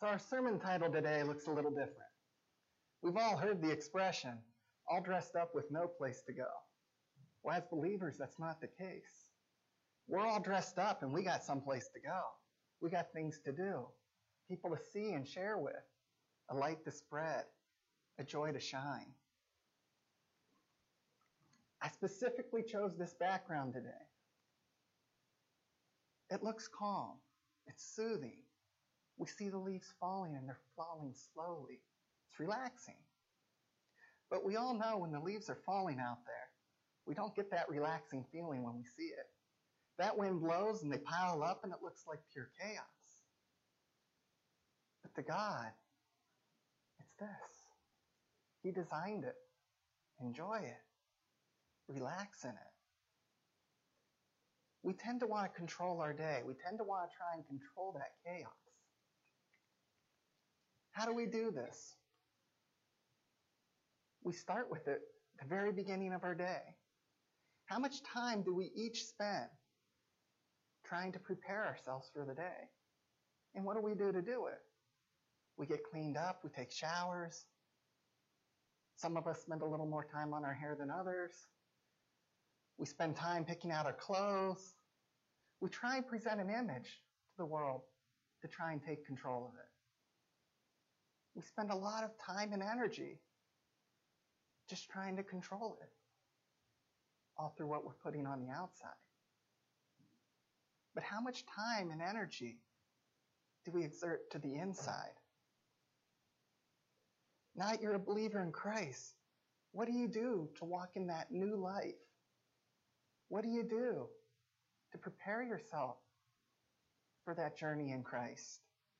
So our sermon title today looks a little different. We've all heard the expression, all dressed up with no place to go. Well, as believers, that's not the case. We're all dressed up and we got someplace to go. We got things to do, people to see and share with, a light to spread, a joy to shine. I specifically chose this background today. It looks calm. It's soothing. We see the leaves falling and they're falling slowly. It's relaxing. But we all know when the leaves are falling out there, we don't get that relaxing feeling when we see it. That wind blows and they pile up and it looks like pure chaos. But to God, it's this. He designed it. Enjoy it. Relax in it. We tend to want to control our day. We tend to want to try and control that chaos. How do we do this? We start with it at the very beginning of our day. How much time do we each spend trying to prepare ourselves for the day? And what do we do to do it? We get cleaned up, we take showers. Some of us spend a little more time on our hair than others. We spend time picking out our clothes. We try and present an image to the world to try and take control of it. We spend a lot of time and energy just trying to control it, all through what we're putting on the outside. But how much time and energy do we exert to the inside? Now that you're a believer in Christ, what do you do to walk in that new life? What do you do to prepare yourself for that journey in Christ?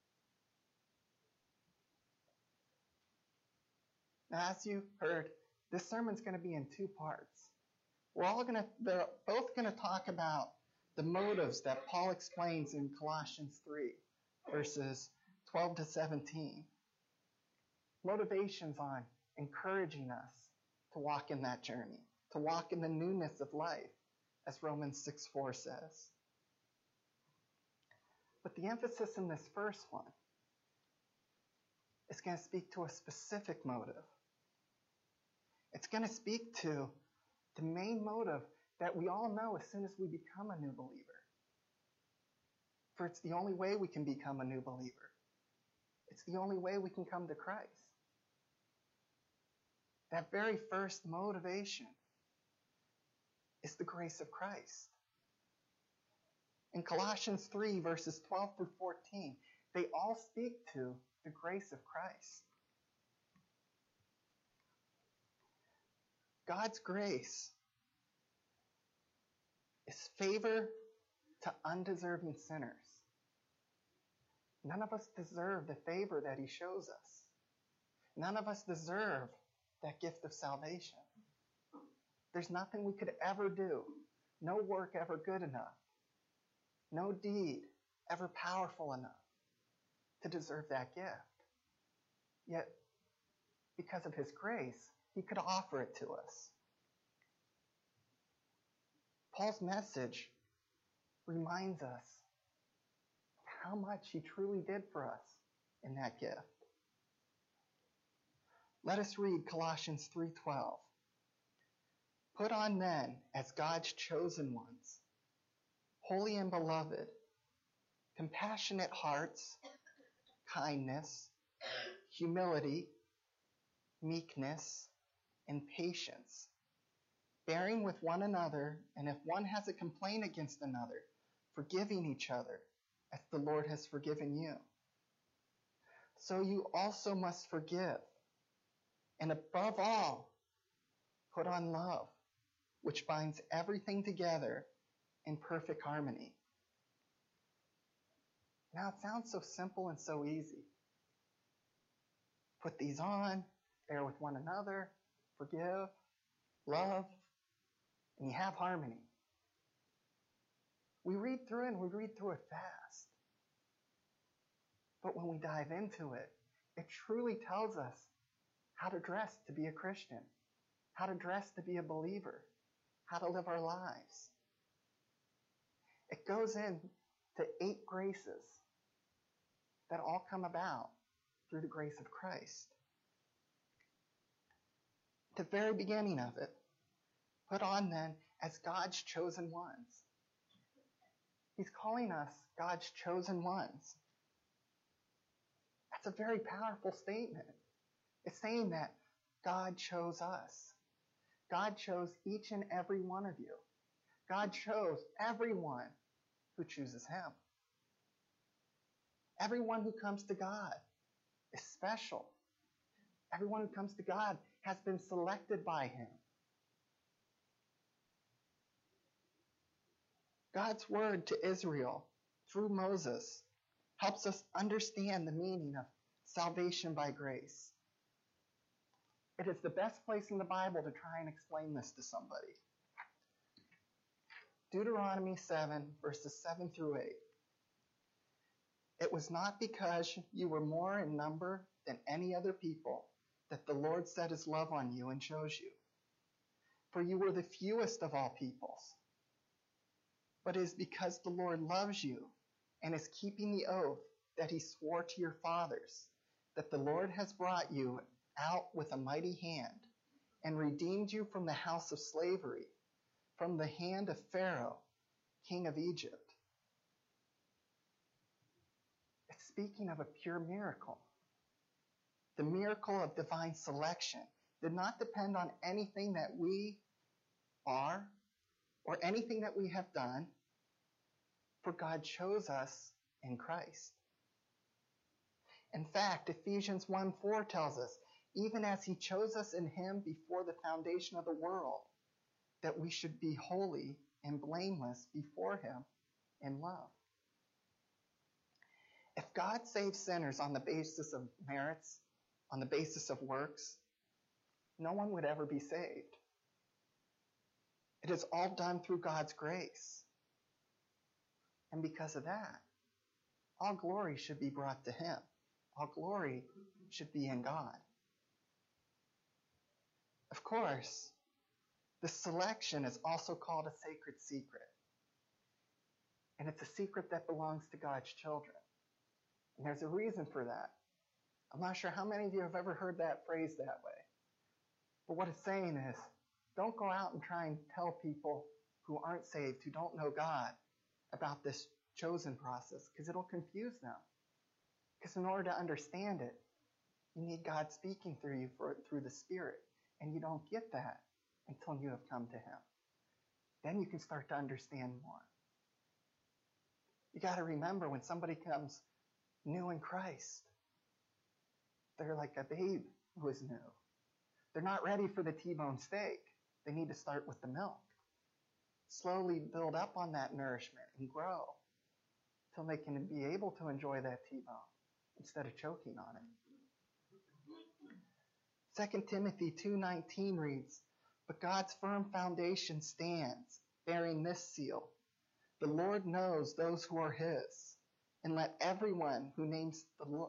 Now, as you've heard, this sermon's going to be in two parts. They're both going to talk about the motives that Paul explains in Colossians 3, verses 12 to 17. Motivations on encouraging us to walk in that journey, to walk in the newness of life, as Romans 6:4 says. But the emphasis in this first one is going to speak to a specific motive. It's going to speak to the main motive that we all know as soon as we become a new believer. For it's the only way we can become a new believer. It's the only way we can come to Christ. That very first motivation is the grace of Christ. In Colossians 3, verses 12 through 14, they all speak to the grace of Christ. God's grace is favor to undeserving sinners. None of us deserve the favor that he shows us. None of us deserve that gift of salvation. There's nothing we could ever do, no work ever good enough, no deed ever powerful enough to deserve that gift. Yet, because of his grace, he could offer it to us. Paul's message reminds us of how much he truly did for us in that gift. Let us read Colossians 3:12. Put on then, as God's chosen ones, holy and beloved, compassionate hearts, kindness, humility, meekness, and patience, bearing with one another, and if one has a complaint against another, forgiving each other, as the Lord has forgiven you. So you also must forgive. And above all, put on love, which binds everything together in perfect harmony. Now it sounds so simple and so easy. Put these on, bear with one another, forgive, love, and you have harmony. We read through it and we read through it fast. But when we dive into it, it truly tells us how to dress to be a Christian, how to dress to be a believer, how to live our lives. It goes into 8 graces that all come about through the grace of Christ. At the very beginning of it, put on then as God's chosen ones. He's calling us God's chosen ones. That's a very powerful statement. It's saying that God chose us. God chose each and every one of you. God chose everyone who chooses him. Everyone who comes to God is special. Everyone who comes to God has been selected by him. God's word to Israel through Moses helps us understand the meaning of salvation by grace. It is the best place in the Bible to try and explain this to somebody. Deuteronomy 7, verses 7 through 8. It was not because you were more in number than any other people that the Lord set his love on you and chose you. For you were the fewest of all peoples. But it is because the Lord loves you and is keeping the oath that he swore to your fathers, that the Lord has brought you out with a mighty hand and redeemed you from the house of slavery, from the hand of Pharaoh, king of Egypt. It's speaking of a pure miracle. The miracle of divine selection did not depend on anything that we are or anything that we have done, for God chose us in Christ. In fact, Ephesians 1:4 tells us, even as he chose us in him before the foundation of the world, that we should be holy and blameless before him in love. If God saves sinners on the basis of merits, on the basis of works, no one would ever be saved. It is all done through God's grace. And because of that, all glory should be brought to him. All glory should be in God. Of course, the selection is also called a sacred secret. And it's a secret that belongs to God's children. And there's a reason for that. I'm not sure how many of you have ever heard that phrase that way. But what it's saying is, don't go out and try and tell people who aren't saved, who don't know God, about this chosen process, because it'll confuse them. Because in order to understand it, you need God speaking through you through the Spirit. And you don't get that until you have come to him. Then you can start to understand more. You got to remember, when somebody comes new in Christ, they're like a babe who is new. They're not ready for the T-bone steak. They need to start with the milk. Slowly build up on that nourishment and grow until they can be able to enjoy that T-bone instead of choking on it. 2 Timothy 2:19 reads, but God's firm foundation stands, bearing this seal. The Lord knows those who are his, and let everyone who names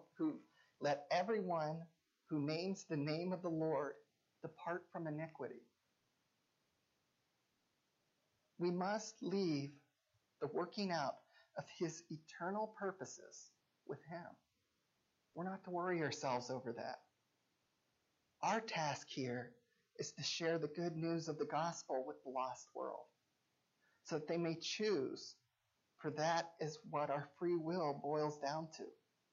the name of the Lord depart from iniquity. We must leave the working out of his eternal purposes with him. We're not to worry ourselves over that. Our task here is to share the good news of the gospel with the lost world, so that they may choose, for that is what our free will boils down to.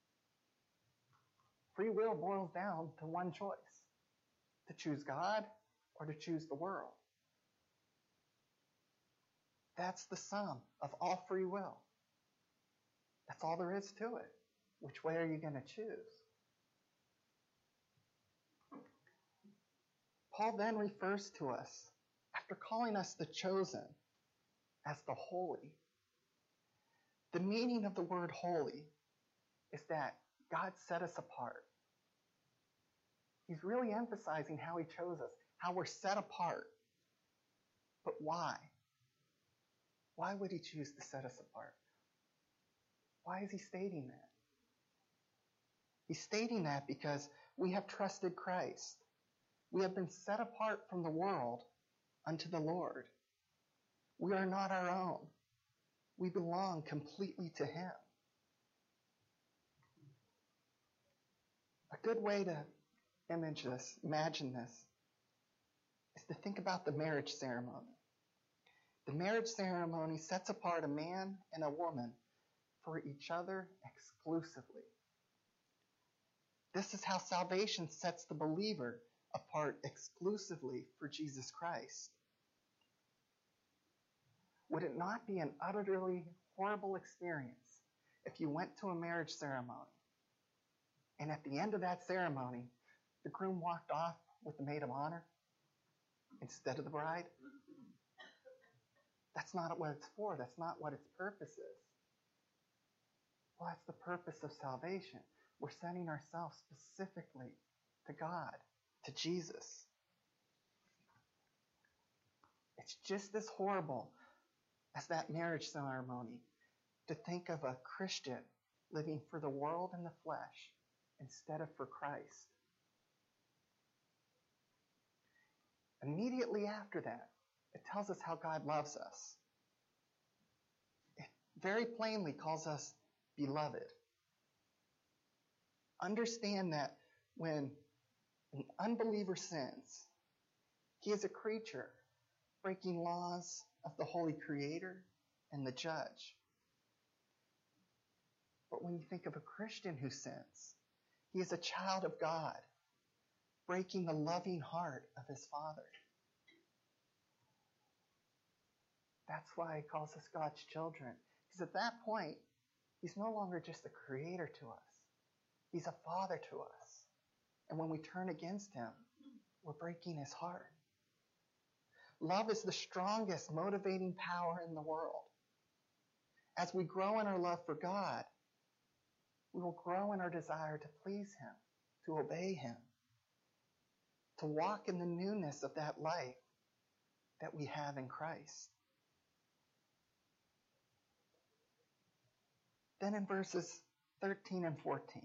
Free will boils down to one choice: to choose God or to choose the world. That's the sum of all free will. That's all there is to it. Which way are you going to choose? Paul then refers to us, after calling us the chosen, as the holy. The meaning of the word holy is that God set us apart. He's really emphasizing how he chose us, how we're set apart. But why? Why would he choose to set us apart? Why is he stating that? He's stating that because we have trusted Christ. We have been set apart from the world unto the Lord. We are not our own. We belong completely to him. A good way to imagine this, is to think about the marriage ceremony. The marriage ceremony sets apart a man and a woman for each other exclusively. This is how salvation sets the believer apart exclusively for Jesus Christ. Would it not be an utterly horrible experience if you went to a marriage ceremony and at the end of that ceremony, the groom walked off with the maid of honor instead of the bride? That's not what it's for. That's not what its purpose is. Well, that's the purpose of salvation. We're setting ourselves specifically to God, to Jesus. It's just as horrible as that marriage ceremony to think of a Christian living for the world and the flesh instead of for Christ. Immediately after that, it tells us how God loves us. It very plainly calls us beloved. Understand that when an unbeliever sins, he is a creature breaking laws of the Holy Creator and the Judge. But when you think of a Christian who sins, he is a child of God, breaking the loving heart of his Father. That's why he calls us God's children. Because at that point, he's no longer just a creator to us. He's a father to us. And when we turn against him, we're breaking his heart. Love is the strongest motivating power in the world. As we grow in our love for God, we will grow in our desire to please him, to obey him, to walk in the newness of that life that we have in Christ. Then in verses 13 and 14,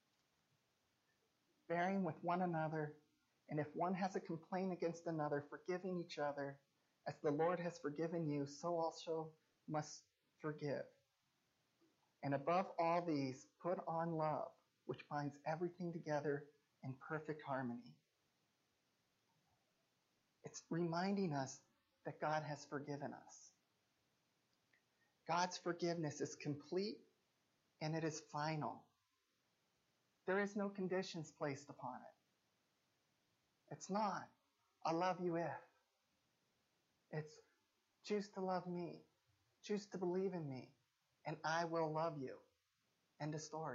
bearing with one another, and if one has a complaint against another, forgiving each other, as the Lord has forgiven you, so also must forgive. And above all these, put on love, which binds everything together in perfect harmony. It's reminding us that God has forgiven us. God's forgiveness is complete and it is final. There is no conditions placed upon it. It's not, I love you if. It's, choose to love me. Choose to believe in me. And I will love you. End of story.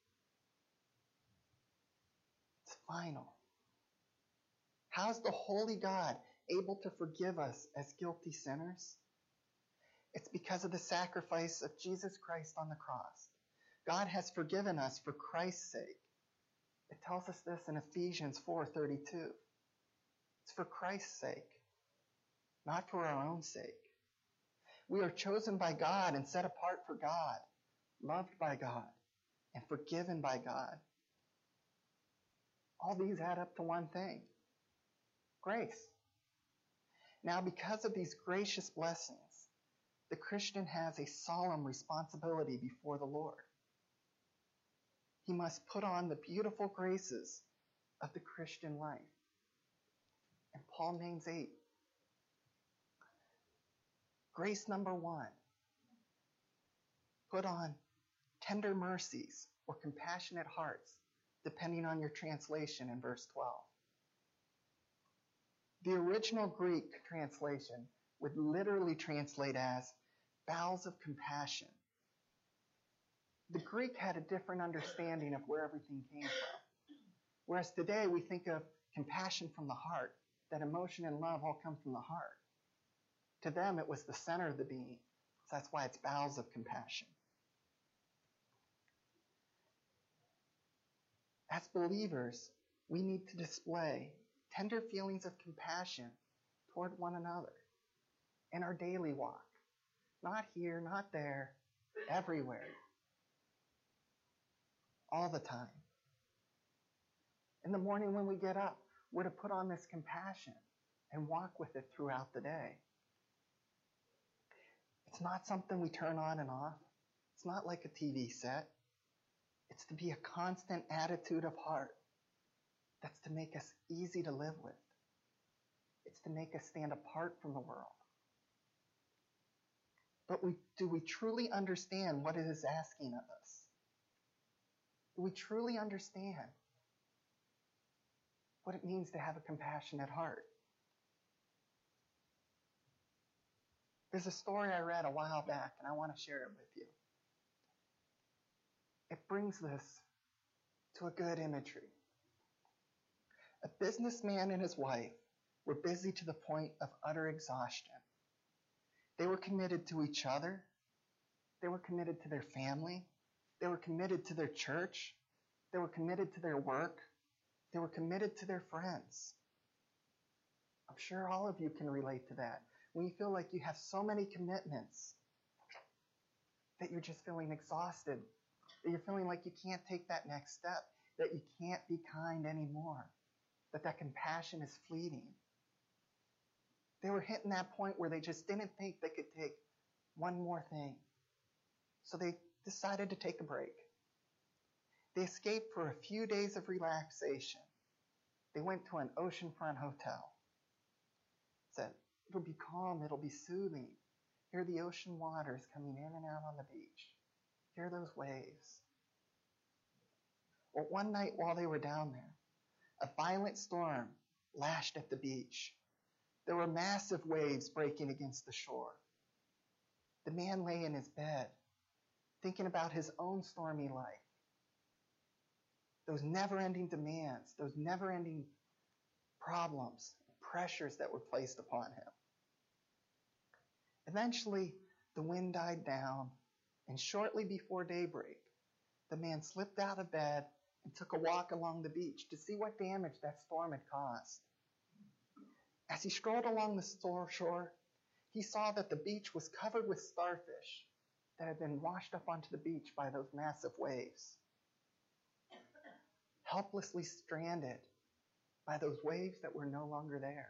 It's final. How is the holy God able to forgive us as guilty sinners? It's because of the sacrifice of Jesus Christ on the cross. God has forgiven us for Christ's sake. It tells us this in Ephesians 4:32. It's for Christ's sake, not for our own sake. We are chosen by God and set apart for God, loved by God, and forgiven by God. All these add up to one thing: grace. Now, because of these gracious blessings, the Christian has a solemn responsibility before the Lord. He must put on the beautiful graces of the Christian life. And Paul names 8. Grace number 1. Put on tender mercies or compassionate hearts, depending on your translation in verse 12. The original Greek translation would literally translate as bowels of compassion. The Greek had a different understanding of where everything came from. Whereas today we think of compassion from the heart, that emotion and love all come from the heart. To them it was the center of the being. So that's why it's bowels of compassion. As believers, we need to display tender feelings of compassion toward one another in our daily walk. Not here, not there, everywhere. All the time. In the morning when we get up, we're to put on this compassion and walk with it throughout the day. It's not something we turn on and off. It's not like a TV set. It's to be a constant attitude of heart to make us easy to live with. It's to make us stand apart from the world. But do we truly understand what it is asking of us? Do we truly understand what it means to have a compassionate heart? There's a story I read a while back, and I want to share it with you. It brings this to a good imagery. A businessman and his wife were busy to the point of utter exhaustion. They were committed to each other. They were committed to their family. They were committed to their church. They were committed to their work. They were committed to their friends. I'm sure all of you can relate to that. When you feel like you have so many commitments that you're just feeling exhausted, that you're feeling like you can't take that next step, that you can't be kind anymore, that compassion is fleeting. They were hitting that point where they just didn't think they could take one more thing. So they decided to take a break. They escaped for a few days of relaxation. They went to an oceanfront hotel. Said, it'll be calm, it'll be soothing. Hear the ocean waters coming in and out on the beach. Hear those waves. Well, one night while they were down there, a violent storm lashed at the beach. There were massive waves breaking against the shore. The man lay in his bed, thinking about his own stormy life. Those never-ending demands, those never-ending problems, pressures that were placed upon him. Eventually, the wind died down, and shortly before daybreak, the man slipped out of bed and took a walk along the beach to see what damage that storm had caused. As he strolled along the shore, he saw that the beach was covered with starfish that had been washed up onto the beach by those massive waves. Helplessly stranded by those waves that were no longer there.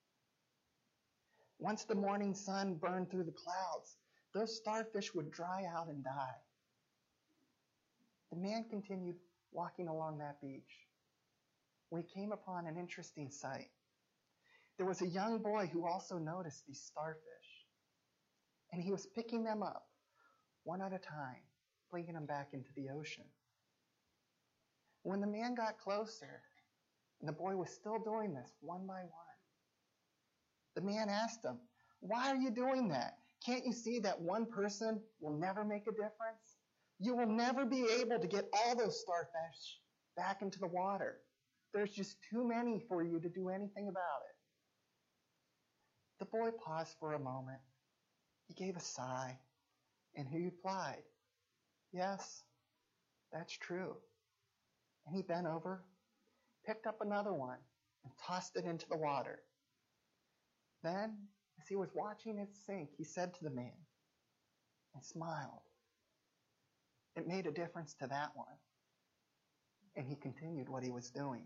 Once the morning sun burned through the clouds, those starfish would dry out and die. The man continued walking along that beach when he came upon an interesting sight. There was a young boy who also noticed these starfish, and he was picking them up one at a time, flinging them back into the ocean. When the man got closer, and the boy was still doing this one by one, the man asked him, "Why are you doing that? Can't you see that one person will never make a difference? You will never be able to get all those starfish back into the water. There's just too many for you to do anything about it." The boy paused for a moment. He gave a sigh, and he replied, "Yes, that's true." And he bent over, picked up another one, and tossed it into the water. Then, as he was watching it sink, he said to the man, and smiled, "It made a difference to that one." And he continued what he was doing.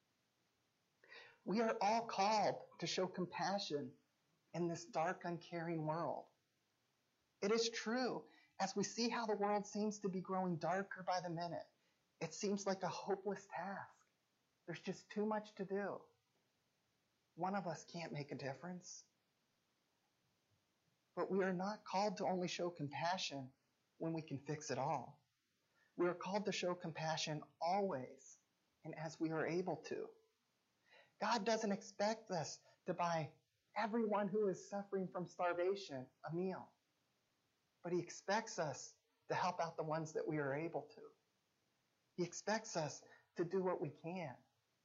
We are all called to show compassion in this dark, uncaring world. It is true, as we see how the world seems to be growing darker by the minute, it seems like a hopeless task. There's just too much to do. One of us can't make a difference. But we are not called to only show compassion when we can fix it all. We are called to show compassion always and as we are able to. God doesn't expect us to buy everyone who is suffering from starvation a meal, but He expects us to help out the ones that we are able to. He expects us to do what we can.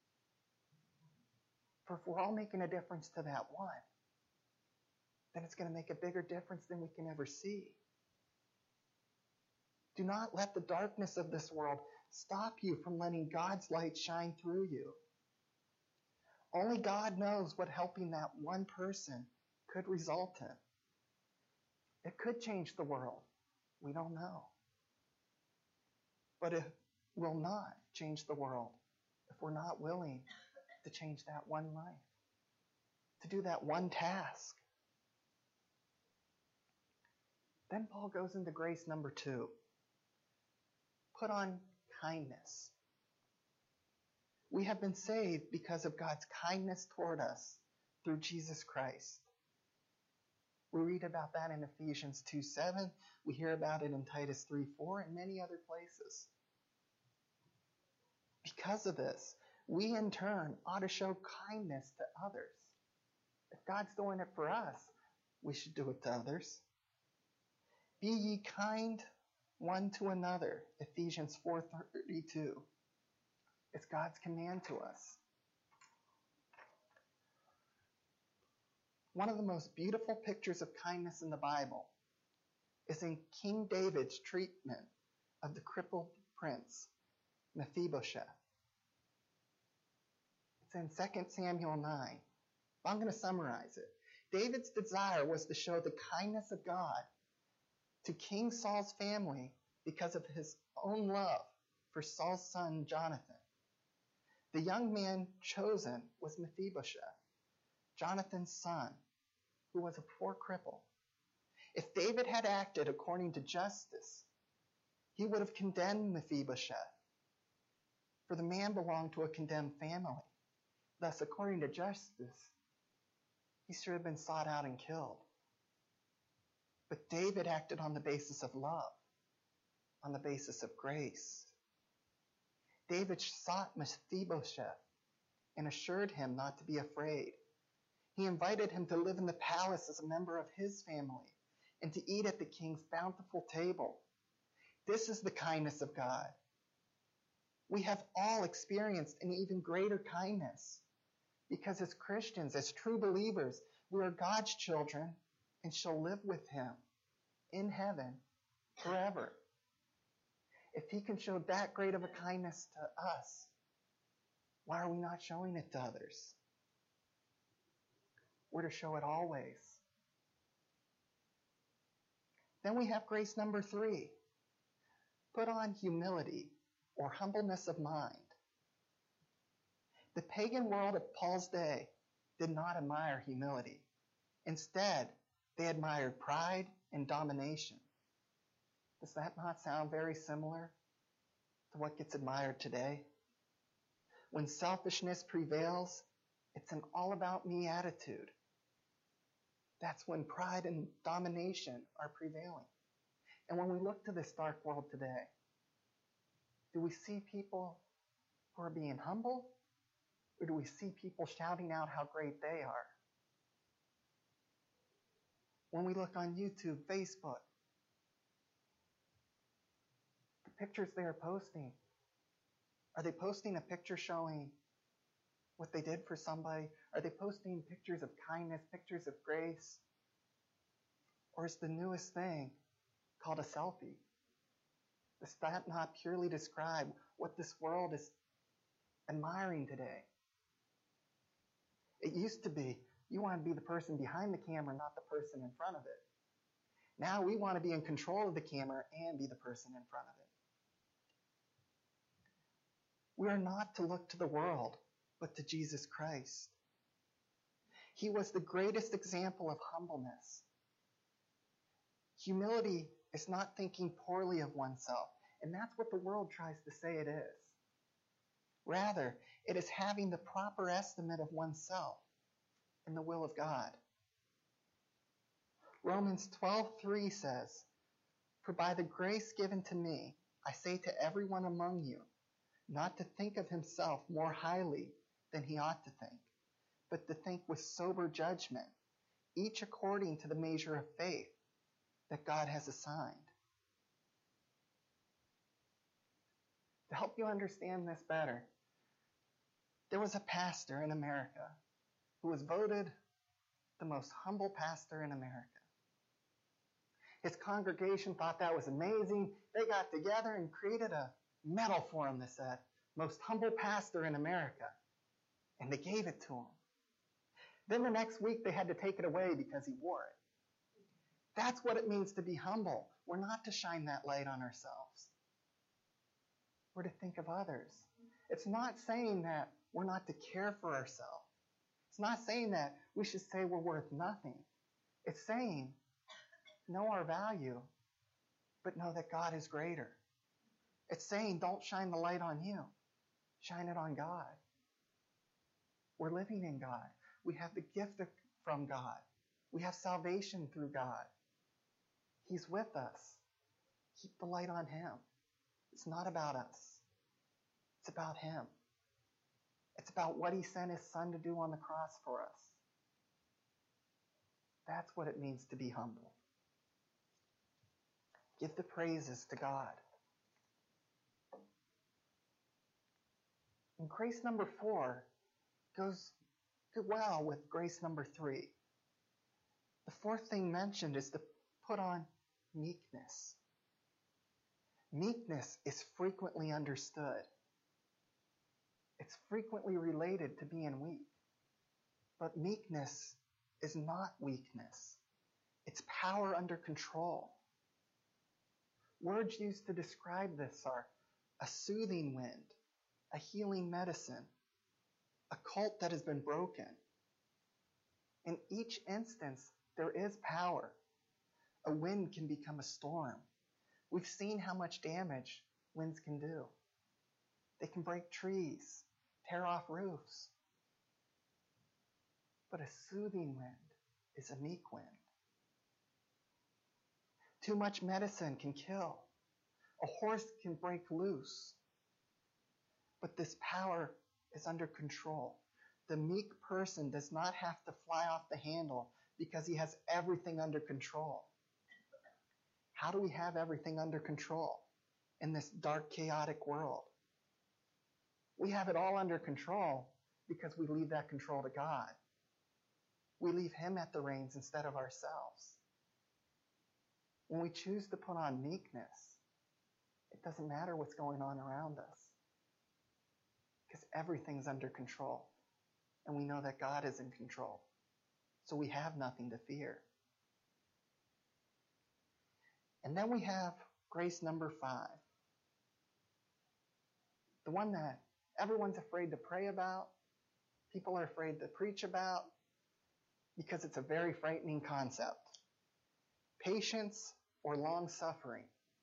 For if we're all making a difference to that one, then it's going to make a bigger difference than we can ever see. Do not let the darkness of this world stop you from letting God's light shine through you. Only God knows what helping that one person could result in. It could change the world. We don't know. But it will not change the world if we're not willing to change that one life, to do that one task. Then Paul goes into grace number 2. Put on kindness. We have been saved because of God's kindness toward us through Jesus Christ. We read about that in Ephesians 2:7. We hear about it in Titus 3:4 and many other places. Because of this, we in turn ought to show kindness to others. If God's doing it for us, we should do it to others. Be ye kind one to another, Ephesians 4:32. It's God's command to us. One of the most beautiful pictures of kindness in the Bible is in King David's treatment of the crippled prince, Mephibosheth. It's in 2 Samuel 9. I'm going to summarize it. David's desire was to show the kindness of God to King Saul's family because of his own love for Saul's son Jonathan. The young man chosen was Mephibosheth, Jonathan's son, who was a poor cripple. If David had acted according to justice, he would have condemned Mephibosheth, for the man belonged to a condemned family. Thus, according to justice, he should have been sought out and killed. But David acted on the basis of love, on the basis of grace. David sought Mephibosheth and assured him not to be afraid. He invited him to live in the palace as a member of his family and to eat at the king's bountiful table. This is the kindness of God. We have all experienced an even greater kindness because as Christians, as true believers, we are God's children and shall live with him in heaven forever. If he can show that great of a kindness to us, why are we not showing it to others? We're to show it always. Then we have grace number 3. Put on humility or humbleness of mind. The pagan world of Paul's day did not admire humility. Instead, they admired pride and domination. Does that not sound very similar to what gets admired today? When selfishness prevails, it's an all-about-me attitude. That's when pride and domination are prevailing. And when we look to this dark world today, do we see people who are being humble? Or do we see people shouting out how great they are? When we look on YouTube, Facebook, the pictures they are posting, are they posting a picture showing what they did for somebody? Are they posting pictures of kindness, pictures of grace? Or is the newest thing called a selfie? Does that not purely describe what this world is admiring today? It used to be, you want to be the person behind the camera, not the person in front of it. Now we want to be in control of the camera and be the person in front of it. We are not to look to the world, but to Jesus Christ. He was the greatest example of humbleness. Humility is not thinking poorly of oneself, and that's what the world tries to say it is. Rather, it is having the proper estimate of oneself in the will of God. Romans 12:3 says, "For by the grace given to me, I say to everyone among you, not to think of himself more highly than he ought to think, but to think with sober judgment, each according to the measure of faith that God has assigned." To help you understand this better, there was a pastor in America who was voted the most humble pastor in America. His congregation thought that was amazing. They got together and created a medal for him that said, "Most humble pastor in America." And they gave it to him. Then the next week they had to take it away because he wore it. That's what it means to be humble. We're not to shine that light on ourselves. We're to think of others. It's not saying that we're not to care for ourselves. It's not saying that we should say we're worth nothing. It's saying, know our value, but know that God is greater. It's saying, don't shine the light on you. Shine it on God. We're living in God. We have the gift from God. We have salvation through God. He's with us. Keep the light on Him. It's not about us. It's about Him. It's about what He sent His Son to do on the cross for us. That's what it means to be humble. Give the praises to God. And grace number 4 goes well with grace number 3. The fourth thing mentioned is to put on meekness. Meekness is frequently understood. It's frequently related to being weak. But meekness is not weakness. It's power under control. Words used to describe this are a soothing wind, a healing medicine, a cult that has been broken. In each instance, there is power. A wind can become a storm. We've seen how much damage winds can do. They can break trees, tear off roofs. But a soothing wind is a meek wind. Too much medicine can kill. A horse can break loose. But this power is under control. The meek person does not have to fly off the handle because he has everything under control. How do we have everything under control in this dark, chaotic world? We have it all under control because we leave that control to God. We leave Him at the reins instead of ourselves. When we choose to put on meekness, it doesn't matter what's going on around us because everything's under control. And we know that God is in control. So we have nothing to fear. And then we have grace number 5. The one that everyone's afraid to pray about, people are afraid to preach about, because it's a very frightening concept. Patience or long suffering.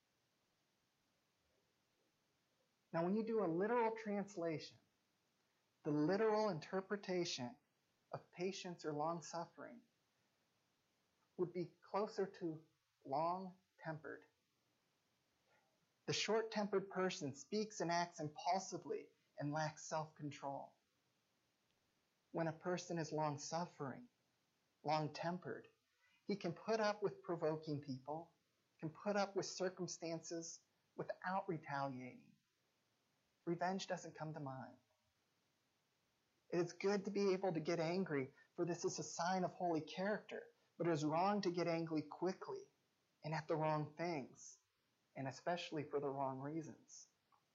Now, when you do a literal translation, the literal interpretation of patience or long suffering would be closer to long-tempered. The short-tempered person speaks and acts impulsively and lacks self-control. When a person is long-suffering, long-tempered, he can put up with provoking people, can put up with circumstances without retaliating. Revenge doesn't come to mind. It is good to be able to get angry, for this is a sign of holy character, but it is wrong to get angry quickly and at the wrong things, and especially for the wrong reasons.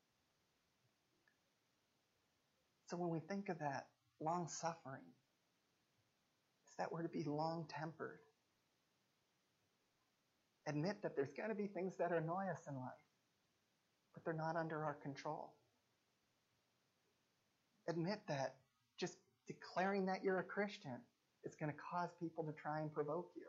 So when we think of that long-suffering, is that we're to be long-tempered. Admit that there's going to be things that annoy us in life, but they're not under our control. Admit that just declaring that you're a Christian is going to cause people to try and provoke you.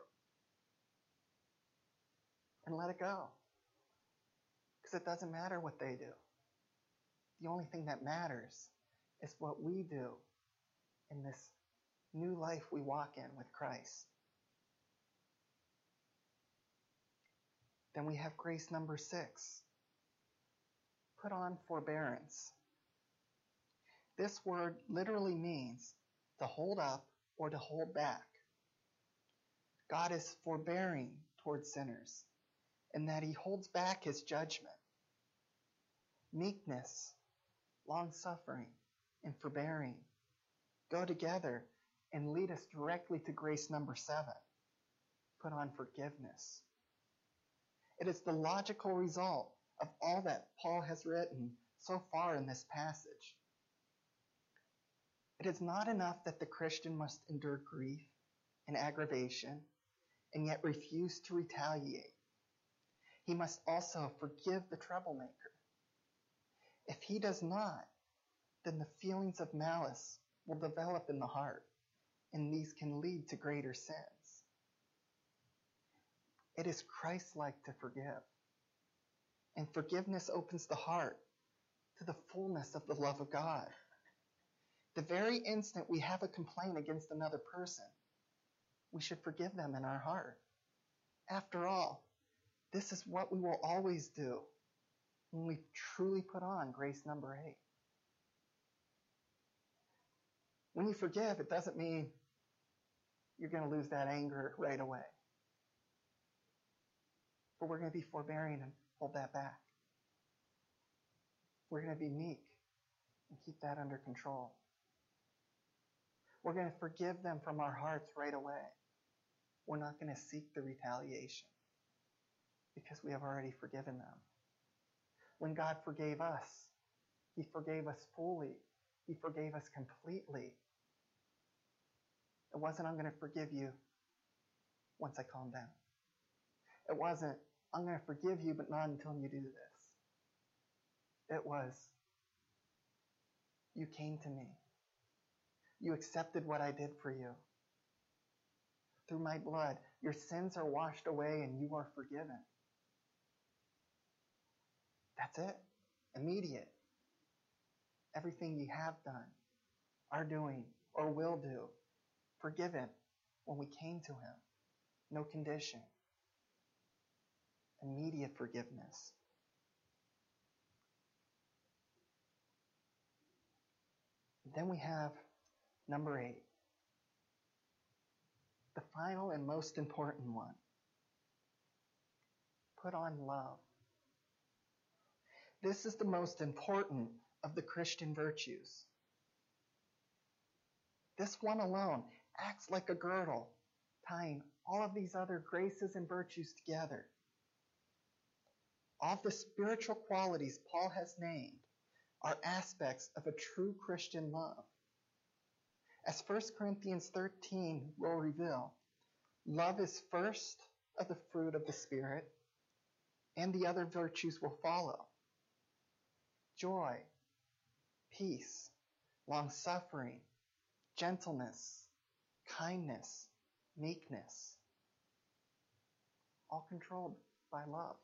And let it go. Because it doesn't matter what they do. The only thing that matters is what we do in this new life we walk in with Christ. Then we have grace number 6. Put on forbearance. This word literally means to hold up or to hold back. God is forbearing towards sinners in that He holds back His judgment. Meekness, long-suffering, and forbearing go together and lead us directly to grace number 7. Put on forgiveness. It is the logical result of all that Paul has written so far in this passage. It is not enough that the Christian must endure grief and aggravation and yet refuse to retaliate. He must also forgive the troublemaker. If he does not, then the feelings of malice will develop in the heart, and these can lead to greater sins. It is Christ-like to forgive, and forgiveness opens the heart to the fullness of the love of God. The very instant we have a complaint against another person, we should forgive them in our heart. After all, this is what we will always do when we truly put on grace number 8. When you forgive, it doesn't mean you're going to lose that anger right away. But we're going to be forbearing and hold that back. We're going to be meek and keep that under control. We're going to forgive them from our hearts right away. We're not going to seek the retaliation because we have already forgiven them. When God forgave us, He forgave us fully. He forgave us completely. It wasn't, I'm going to forgive you once I calm down. It wasn't, I'm going to forgive you, but not until you do this. It was, you came to me. You accepted what I did for you. Through my blood, your sins are washed away and you are forgiven. That's it. Immediate. Everything you have done, are doing, or will do, forgiven when we came to Him. No condition. Immediate forgiveness. Then we have number 8. The final and most important one. Put on love. This is the most important of the Christian virtues. This one alone acts like a girdle, tying all of these other graces and virtues together. All the spiritual qualities Paul has named are aspects of a true Christian love. As 1 Corinthians 13 will reveal, love is first of the fruit of the Spirit, and the other virtues will follow. Joy, peace, long-suffering, gentleness, kindness, meekness, all controlled by love.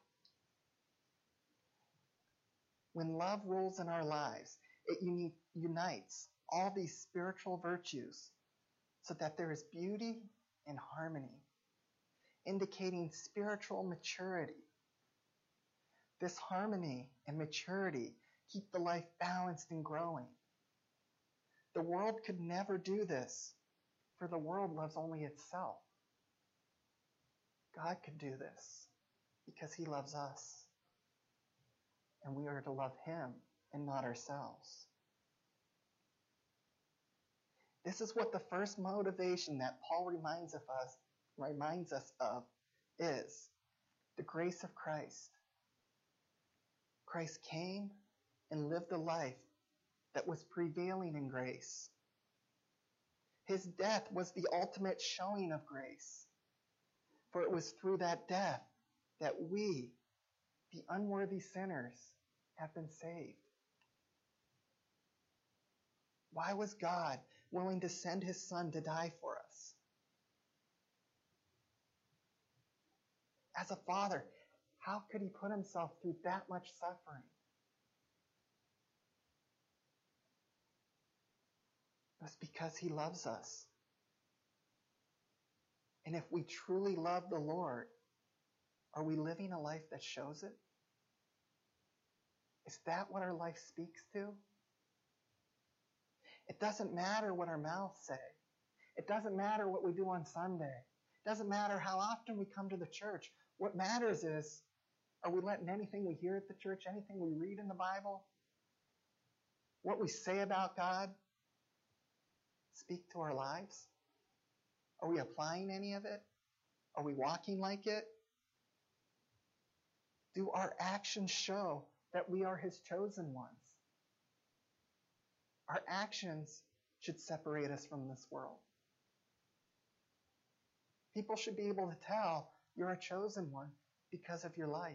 When love rules in our lives, it unites all these spiritual virtues so that there is beauty and harmony, indicating spiritual maturity. This harmony and maturity keep the life balanced and growing. The world could never do this, for the world loves only itself. God could do this because He loves us. And we are to love Him and not ourselves. This is what the first motivation that Paul reminds us of is the grace of Christ. Christ came and lived a life that was prevailing in grace. His death was the ultimate showing of grace. For it was through that death that we, the unworthy sinners, have been saved. Why was God willing to send His Son to die for us? As a father, how could He put Himself through that much suffering? It was because He loves us. And if we truly love the Lord, are we living a life that shows it? Is that what our life speaks to? It doesn't matter what our mouths say. It doesn't matter what we do on Sunday. It doesn't matter how often we come to the church. What matters is, are we letting anything we hear at the church, anything we read in the Bible, what we say about God, speak to our lives? Are we applying any of it? Are we walking like it? Do our actions show that we are His chosen ones? Our actions should separate us from this world. People should be able to tell you're a chosen one because of your life.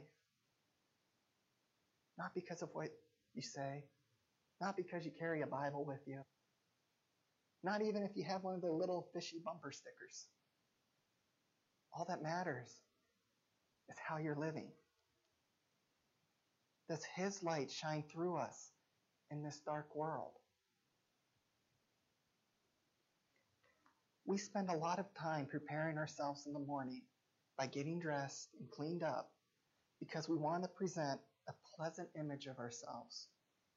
Not because of what you say. Not because you carry a Bible with you. Not even if you have one of the little fishy bumper stickers. All that matters is how you're living. Does His light shine through us in this dark world? We spend a lot of time preparing ourselves in the morning by getting dressed and cleaned up because we want to present a pleasant image of ourselves.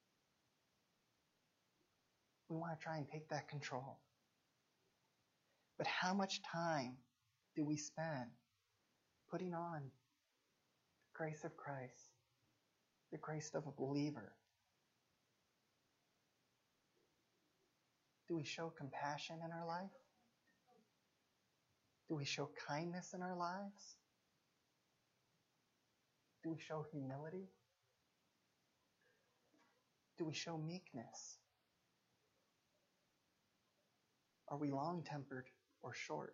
We want to try and take that control. But how much time do we spend putting on the grace of Christ, the grace of a believer? Do we show compassion in our life? Do we show kindness in our lives? Do we show humility? Do we show meekness? Are we long-tempered or short?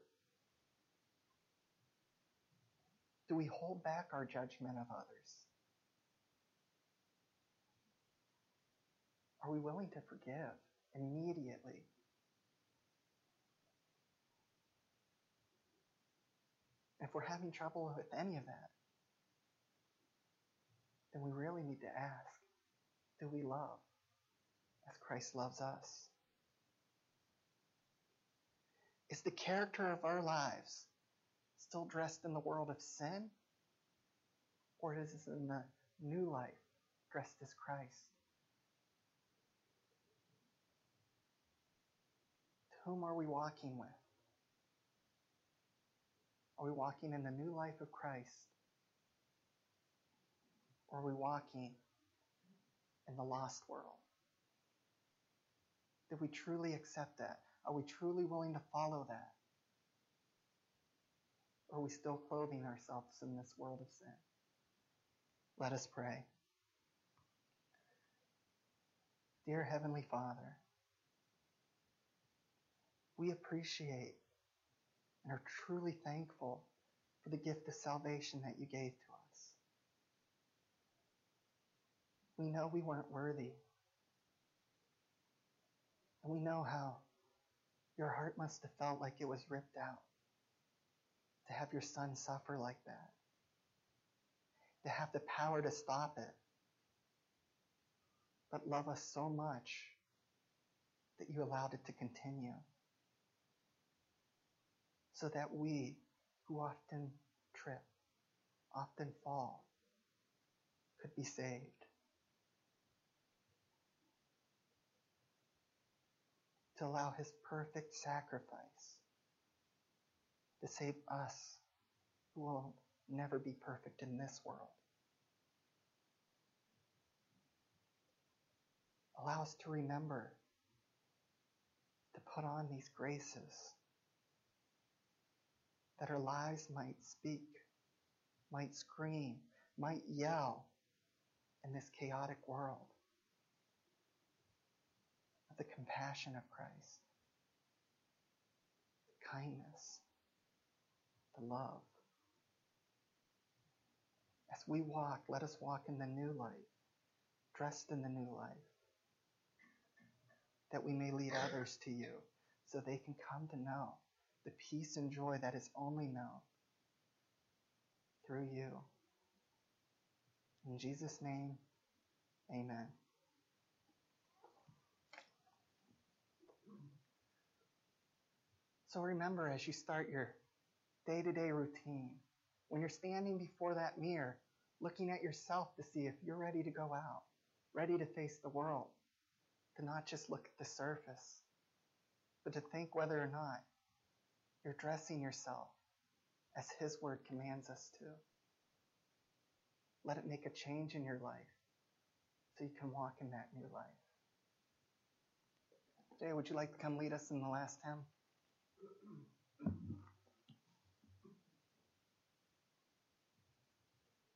Do we hold back our judgment of others? Are we willing to forgive immediately? If we're having trouble with any of that, then we really need to ask, do we love as Christ loves us? Is the character of our lives still dressed in the world of sin? Or is it in the new life dressed as Christ? To whom are we walking with? Are we walking in the new life of Christ? Or are we walking in the lost world? Do we truly accept that? Are we truly willing to follow that? Or are we still clothing ourselves in this world of sin? Let us pray. Dear Heavenly Father, we appreciate and are truly thankful for the gift of salvation that you gave to us. We know we weren't worthy. And we know how your heart must have felt like it was ripped out to have your son suffer like that, to have the power to stop it, but love us so much that you allowed it to continue, so that we, who often trip, often fall, could be saved. To allow his perfect sacrifice to save us, who will never be perfect in this world. Allow us to remember to put on these graces, that our lives might speak, might scream, might yell in this chaotic world of the compassion of Christ, the kindness, the love. As we walk, let us walk in the new life, dressed in the new life, that we may lead others to you, so they can come to know the peace and joy that is only known through you. In Jesus' name, amen. So remember, as you start your day-to-day routine, when you're standing before that mirror, looking at yourself to see if you're ready to go out, ready to face the world, to not just look at the surface, but to think whether or not you're dressing yourself as His Word commands us to. Let it make a change in your life so you can walk in that new life. Jay, would you like to come lead us in the last hymn?